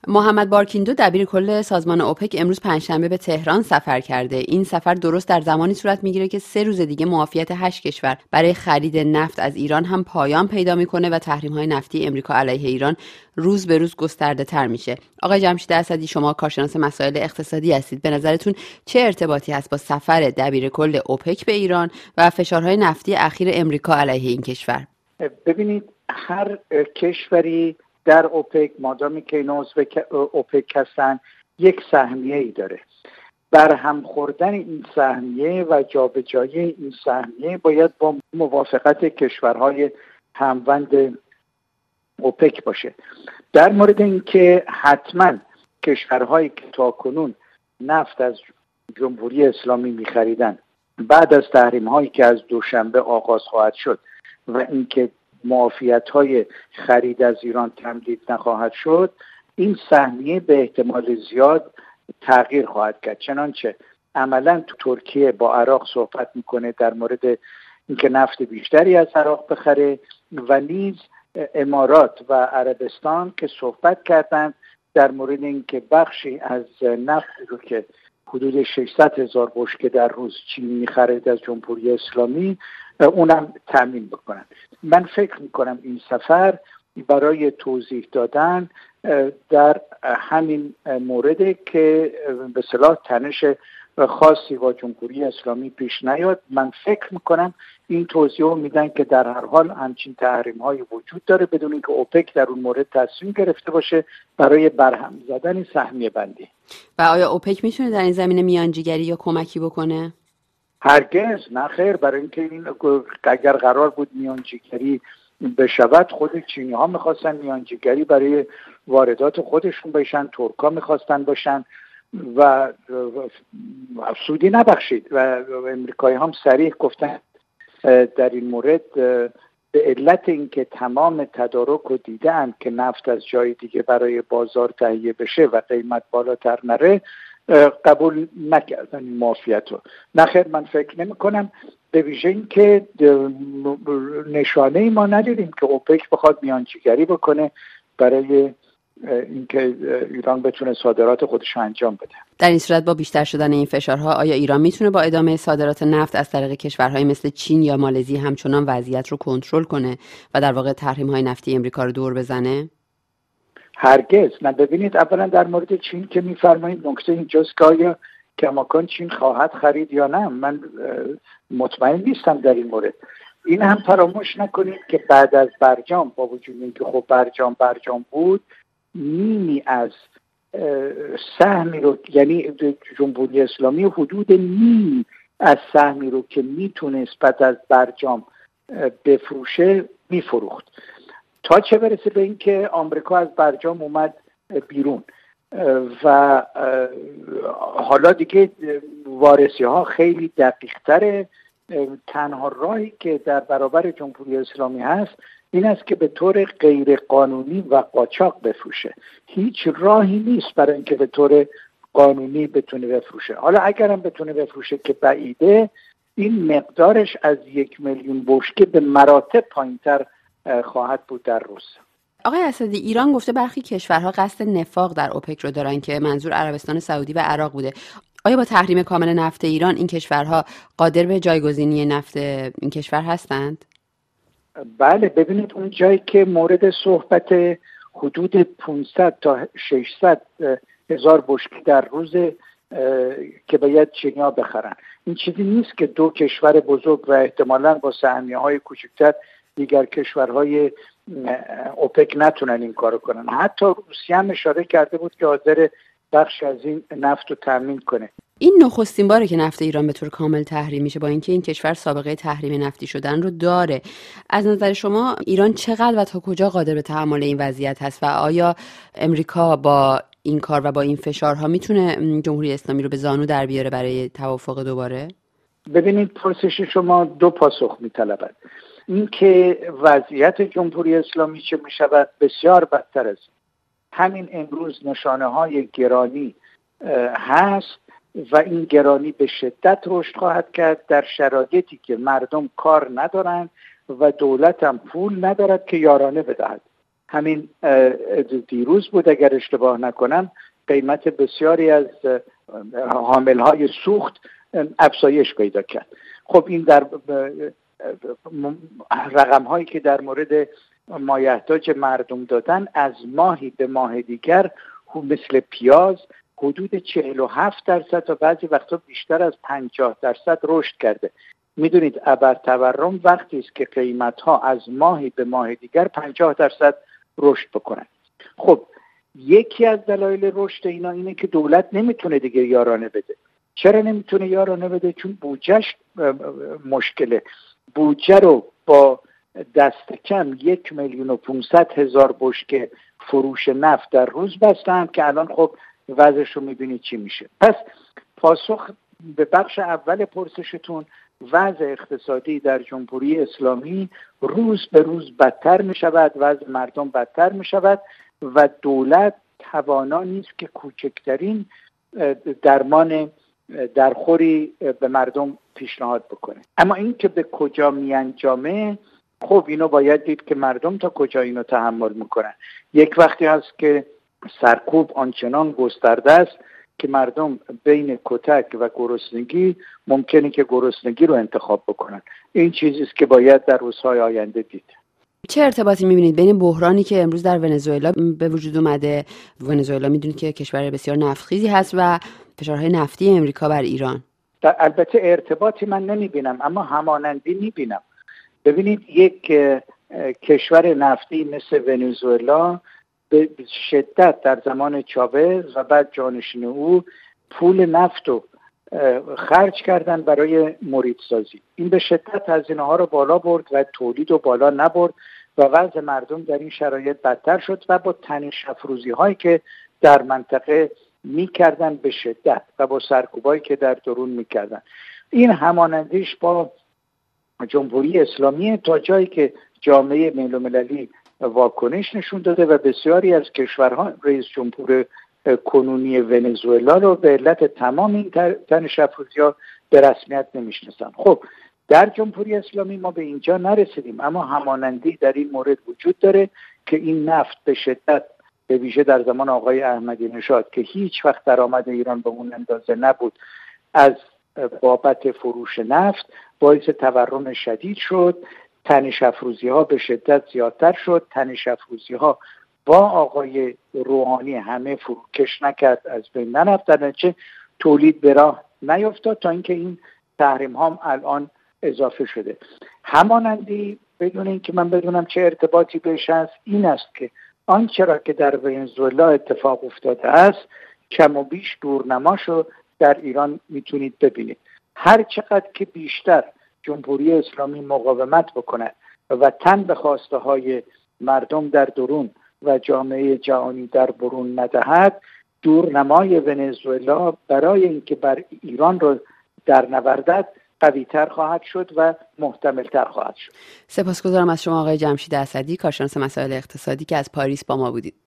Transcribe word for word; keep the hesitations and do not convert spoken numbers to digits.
محمد بارکیندو دبیر کل سازمان اوپک امروز پنجشنبه به تهران سفر کرده. این سفر درست در زمانی صورت میگیره که سه روز دیگه معافیت هشت کشور برای خرید نفت از ایران هم پایان پیدا میکنه و تحریم‌های نفتی امریکا علیه ایران روز به روز گسترده تر میشه. آقای جمشید اسدی، شما کارشناس مسائل اقتصادی هستید. به نظرتون چه ارتباطی هست با سفر دبیر کل اوپک به ایران و فشارهای نفتی اخیر امریکا علیه این کشور؟ ببینید، هر کشوری در اوپک، مادامی که اینا عضو اوپک هستن، یک سهمیه ای داره. بر هم خوردن این سهمیه و جابجایی این سهمیه باید با موافقت کشورهای هموند اوپک باشه. در مورد اینکه حتما کشورهایی که تاکنون نفت از جمهوری اسلامی می‌خریدن بعد از تحریم‌هایی که از دوشنبه آغاز خواهد شد و اینکه معافیت‌های خرید از ایران تمدید نخواهد شد، این سهمیه به احتمال زیاد تغییر خواهد کرد. چنانچه عملاً تو ترکیه با عراق صحبت میکنه در مورد اینکه نفت بیشتری از عراق بخره و نیز امارات و عربستان که صحبت کردند در مورد اینکه بخشی از نفت رو که حدود ششصد هزار بشکه در روز چین میخرید از جمهوری اسلامی اونم تامین بکنن. من فکر میکنم این سفر برای توضیح دادن در همین مورد که به اصطلاح تنش خاصی با جمهوری اسلامی پیش نیاد. من فکر میکنم این توضیح رو میدن که در هر حال همچین تحریم های وجود داره بدون اینکه اوپک در اون مورد تصمیم گرفته باشه برای برهم زدن سهمیه بندی. و آیا اوپک میتونه در این زمینه میانجیگری یا کمکی بکنه؟ هرگز نه خیر. برای اینکه این اگر قرار بود میانجیگری بشود، خود چینی ها میخواستن میانجیگری برای واردات خودشون بشن، ترک ها میخواستن باشن و سودی نبخشید و امریکایی هم صریح گفتن در این مورد به علت اینکه تمام تدارک رو دیدن که نفت از جای دیگه برای بازار تهیه بشه و قیمت بالاتر نره قبول نکردن این معافیت رو. نخیر، من فکر نمی کنم، به ویژه این که نشانه ای ما ندیدیم که اوپک بخواد میانجیگری بکنه برای اینکه ایران بتونه صادرات خودش انجام بده. در این صورت با بیشتر شدن این فشارها آیا ایران میتونه با ادامه صادرات نفت از طریق کشورهای مثل چین یا مالزی همچنان وضعیت رو کنترل کنه و در واقع تحریم‌های نفتی امریکا رو دور بزنه؟ هرگز نه. ببینید، اولا در مورد چین که میفرمایید نکته اینجاست که آیا کماکان چین خواهد خرید یا نه. من مطمئن نیستم در این مورد. این هم فراموش نکنید که بعد از برجام، با وجود اینکه خب برجام برجام بود، نیمی از سهمی رو، یعنی جمهوری اسلامی حدود نیم از سهمی رو که میتونست بعد از برجام بفروشه میفروخت، تا چه برسه به این که آمریکا از برجام اومد بیرون و حالا دیگه وارسی ها خیلی دقیق تره. تنها راهی که در برابر جمهوری اسلامی هست این است که به طور غیر قانونی و قاچاق بفروشه. هیچ راهی نیست برای اینکه به طور قانونی بتونه بفروشه. حالا اگرم بتونه بفروشه که بعیده، این مقدارش از یک میلیون بشکه به مراتب پایینتر خواهد بود در روز. آقای اسدی، ایران گفته برخی کشورها قصد نفاق در اوپک رو دارن که منظور عربستان سعودی و عراق بوده. آیا با تحریم کامل نفت ایران این کشورها قادر به جایگزینی نفت این کشور هستند؟ بله، ببینید اون جایی که مورد صحبت حدود پانصد تا ششصد هزار بشکه در روز که باید چینی‌ها بخرن، این چیزی نیست که دو کشور بزرگ و احتمالاً با سهمیه‌های کوچکتر دیگر کشورهای اوپک نتونن این کارو کنن. حتی روسیه هم اشاره کرده بود که حاضر بخش از این نفت رو تامین کنه. این نخستین باره که نفت ایران به طور کامل تحریم میشه، با اینکه این کشور سابقه تحریم نفتی شدن رو داره. از نظر شما ایران چقدر و تا کجا قادر به تحمل این وضعیت هست و آیا امریکا با این کار و با این فشارها میتونه جمهوری اسلامی رو به زانو در بیاره برای توافق دوباره؟ ببینید، پرسش شما دو پاسخ میطلبد. این که وضعیت جمهوری اسلامی چه میشود بسیار بدتر است. همین امروز نشانه های گرانی هست و این گرانی به شدت رشد خواهد کرد در شرایطی که مردم کار ندارند و دولت هم پول ندارد که یارانه بدهد. همین دیروز بود اگر اشتباه نکنم قیمت بسیاری از حاملهای سوخت افزایش پیدا کرد. خب این در رقم هایی که در مورد مایحتاج مردم دادن از ماهی به ماه دیگر مثل پیاز حدود چهل و هفت درصد و بعضی وقتا بیشتر از پنجاه درصد رشد کرده. میدونید ابر تورم وقتی است که قیمت ها از ماهی به ماه دیگر پنجاه درصد رشد بکنن. خب یکی از دلایل رشد اینا اینه که دولت نمیتونه دیگه یارانه بده. چرا نمیتونه یارانه بده؟ چون بودجهش مشکله. بودجه رو با دست کم یک میلیون و پونصد هزار بشکه فروش نفت در روز بستن که الان خب وضعش رو میبینید چی میشه. پس پاسخ به بخش اول پرسشتون، وضع اقتصادی در جمهوری اسلامی روز به روز بدتر میشود، وضع مردم بدتر میشود و دولت توانا نیست که کوچکترین درمان درخوری به مردم پیشنهاد بکنه. اما این که به کجا میانجامه، خب اینو باید دید که مردم تا کجا اینو تحمل میکنن. یک وقتی هست که سرکوب آنچنان گسترده است که مردم بین کتک و گرسنگی ممکنه که گرسنگی رو انتخاب بکنن. این چیزی است که باید در روزهای آینده دید. چه ارتباطی می‌بینید بین بحرانی که امروز در ونزوئلا به وجود اومده؟ ونزوئلا می‌دونید که کشور بسیار نفتخیزی هست و فشارهای نفتی امریکا بر ایران. در البته ارتباطی من نمی‌بینم اما همانندی می‌بینم. ببینید یک کشور نفتی مثل ونزوئلا به شدت در زمان چاوز و بعد جانشین او پول نفت رو خرج کردن برای موریدسازی. این به شدت هزینه ها رو بالا برد و تولید رو بالا نبرد و وضع مردم در این شرایط بدتر شد و با تنش افروزی هایی که در منطقه میکردن به شدت و با سرکوبایی که در درون میکردن. این همانندیش با جمهوری اسلامی تا جایی که جامعه بین المللی واکنش نشون داده و بسیاری از کشورها رئیس جمهور کنونی ونزوئلا رو به علت تمام این تنش افروزی‌ها به رسمیت نمیشناسن. خب در جمهوری اسلامی ما به اینجا نرسیدیم، اما همانندی در این مورد وجود داره که این نفت به شدت به ویژه در زمان آقای احمدی نژاد که هیچ وقت درآمد ایران به اون اندازه نبود، از بابت فروش نفت باعث تورم شدید شد. تنش افروزی ها به شدت زیادتر شد. تنش افروزی ها با آقای روحانی همه فروکش نکرد، از بین نرفت، در نتیجه تولید به راه نیفتاد تا اینکه این تحریم ها الان اضافه شده. همانندی بدون اینکه من بدونم چه ارتباطی بهش هست این است که آنچه را که در ونزوئلا اتفاق افتاده است کم و بیش دورنماشو در ایران میتونید ببینید. هر چقدر که بیشتر جمهوری اسلامی مقاومت بکند و تن به خواسته های مردم در درون و جامعه جهانی در برون ندهد، دورنمای ونزوئلا برای اینکه بر ایران رو در نوردد قوی‌تر خواهد شد و محتمل‌تر خواهد شد. سپاسگزارم از شما آقای جمشید اسدی، کارشناس مسائل اقتصادی که از پاریس با ما بودید.